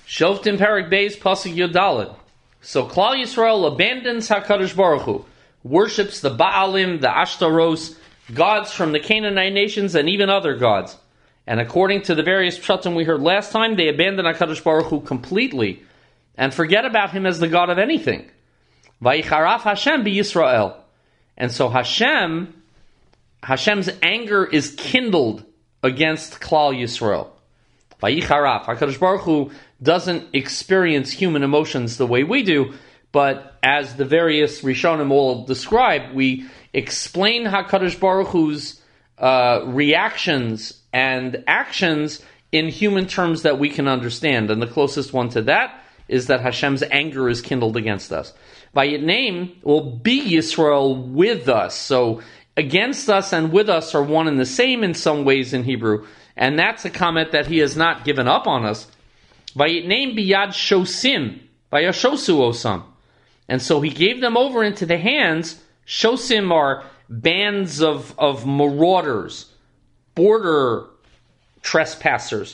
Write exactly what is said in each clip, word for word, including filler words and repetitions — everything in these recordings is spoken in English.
Shoftim Perek Beis Pasuk Yodalid. So Klal Yisrael abandons HaKadosh Baruch Hu, worships the Baalim, the Ashtaros, gods from the Canaanite nations, and even other gods. And according to the various pshatim we heard last time, they abandon HaKadosh Baruch Hu completely and forget about him as the God of anything. Vayicharaf Hashem bi Yisrael. And so Hashem, Hashem's anger is kindled against Klal Yisrael. Vayicharaf. HaKadosh Baruch Hu doesn't experience human emotions the way we do, but as the various Rishonim all describe, we explain HaKadosh Baruch Hu's uh, reactions and actions in human terms that we can understand. And the closest one to that is that Hashem's anger is kindled against us. Vayitneim will be Yisrael with us. So against us and with us are one and the same in some ways in Hebrew. And that's a comment that he has not given up on us. Vayitneim biyad shosim, vayashosu osam. And so he gave them over into the hands. Shosim are bands of, of marauders, border trespassers.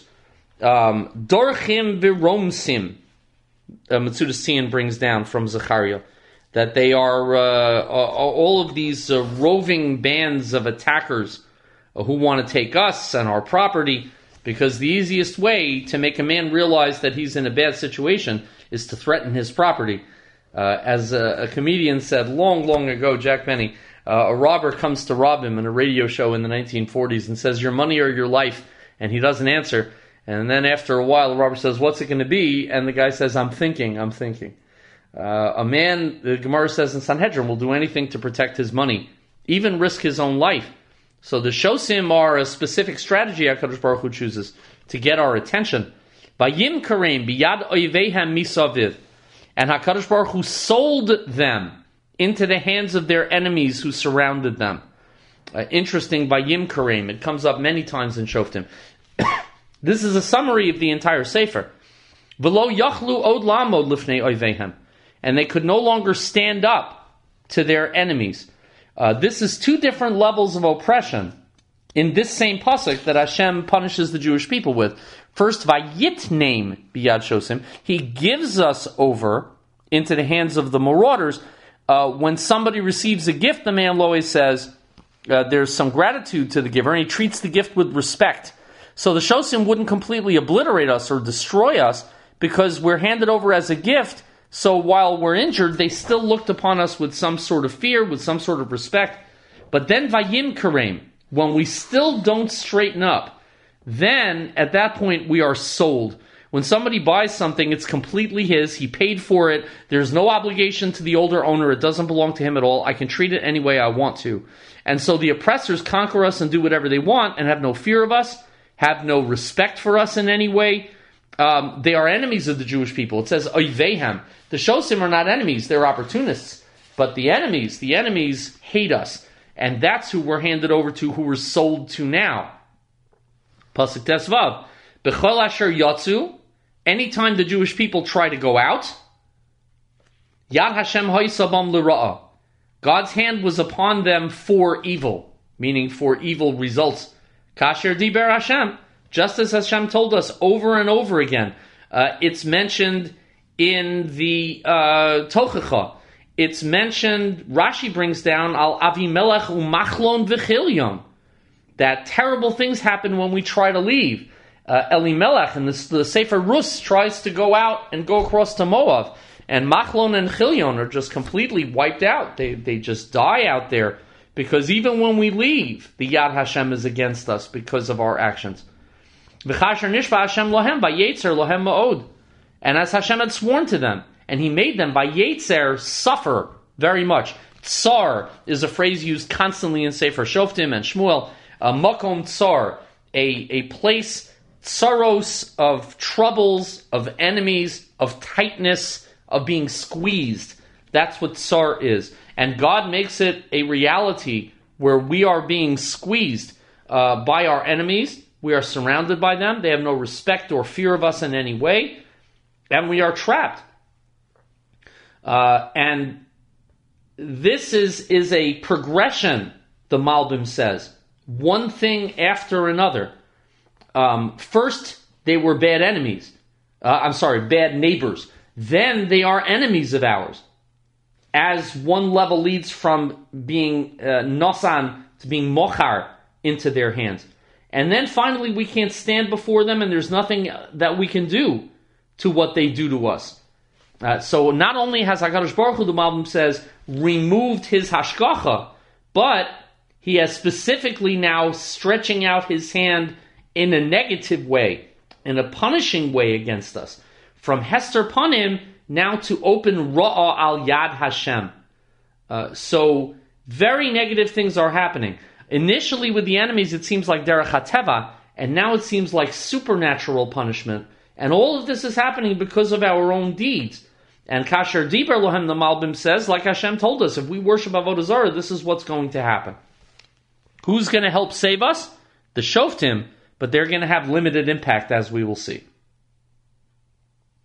Um, Dorchim viromsim. Uh, Matsuda Sian brings down from Zechariah that they are uh, all of these uh, roving bands of attackers uh, who want to take us and our property, because the easiest way to make a man realize that he's in a bad situation is to threaten his property. Uh, as a, a comedian said long, long ago, Jack Benny, uh, a robber comes to rob him in a radio show in the nineteen forties and says, "Your money or your life?" And he doesn't answer. And then after a while, the robber says, "What's it going to be?" And the guy says, "I'm thinking, I'm thinking." Uh, a man, the Gemara says in Sanhedrin, will do anything to protect his money, even risk his own life. So the shosim are a specific strategy HaKadosh Baruch Hu chooses to get our attention. Vayim kareim biyad oivehem misaviv. And HaKadosh Baruch Hu sold them into the hands of their enemies who surrounded them. Uh, interesting, Vayim kareim. It comes up many times in Shoftim. This is a summary of the entire Sefer. V'lo yachlu od lamod lifnei oivehem. And they could no longer stand up to their enemies. Uh, this is two different levels of oppression in this same pasuk that Hashem punishes the Jewish people with. First, vayitneim biyad shosim. He gives us over into the hands of the marauders. Uh, when somebody receives a gift, the man always says uh, there's some gratitude to the giver, and he treats the gift with respect. So the shosim wouldn't completely obliterate us or destroy us because we're handed over as a gift. So while we're injured, they still looked upon us with some sort of fear, with some sort of respect. But then vayim kareim, when we still don't straighten up, then at that point we are sold. When somebody buys something, it's completely his. He paid for it. There's no obligation to the older owner. It doesn't belong to him at all. I can treat it any way I want to. And so the oppressors conquer us and do whatever they want and have no fear of us, have no respect for us in any way. Um, they are enemies of the Jewish people. It says, oivehem. The shosim are not enemies, they're opportunists. But the enemies, the enemies hate us. And that's who we're handed over to, who we're sold to now. Pasuk Tesvav. B'chol asher yatzu. Anytime the Jewish people try to go out, Yad Hashem haisabam l'ra'ah. God's hand was upon them for evil, meaning for evil results. Kasher diber Hashem. Just as Hashem told us over and over again. Uh, it's mentioned in the uh, Tochacha. It's mentioned, Rashi brings down, Al Avimelech u'machlon v'chilyon. That terrible things happen when we try to leave. Uh, Elimelech in the, the Sefer Rus tries to go out and go across to Moab. And Machlon and Chilyon are just completely wiped out. They, they just die out there. Because even when we leave, the Yad Hashem is against us because of our actions. V'chasher nishva Hashem lohem vayetzer lohem ma'od. And as Hashem had sworn to them, and He made them vayetzer suffer very much. Tsar is a phrase used constantly in Sefer Shoftim and Shmuel. A makom tsar, a, a place, tsaros, of troubles, of enemies, of tightness, of being squeezed. That's what tsar is. And God makes it a reality where we are being squeezed uh, by our enemies. We are surrounded by them. They have no respect or fear of us in any way. And we are trapped. Uh, and this is, is a progression, the Malbim says. One thing after another. Um, first, they were bad enemies. uh, I'm sorry, bad neighbors, then they are enemies of ours. As one level leads from being uh, nosan to being mochar into their hands. And then finally we can't stand before them and there's nothing that we can do to what they do to us. Uh, so not only has HaKadosh Baruch Hu, the Malbim says, removed his hashgacha, but he has specifically now stretching out his hand in a negative way, in a punishing way against us. From Hester Panim now to open Ra'ah al Yad Hashem. Uh, so very negative things are happening. Initially with the enemies it seems like Derech HaTeva, and now it seems like supernatural punishment. And all of this is happening because of our own deeds. And Kasher Diber Lohem, the Malbim says, like Hashem told us, if we worship Avodah Zarah, this is what's going to happen. Who's going to help save us? The Shoftim, but they're going to have limited impact, as we will see.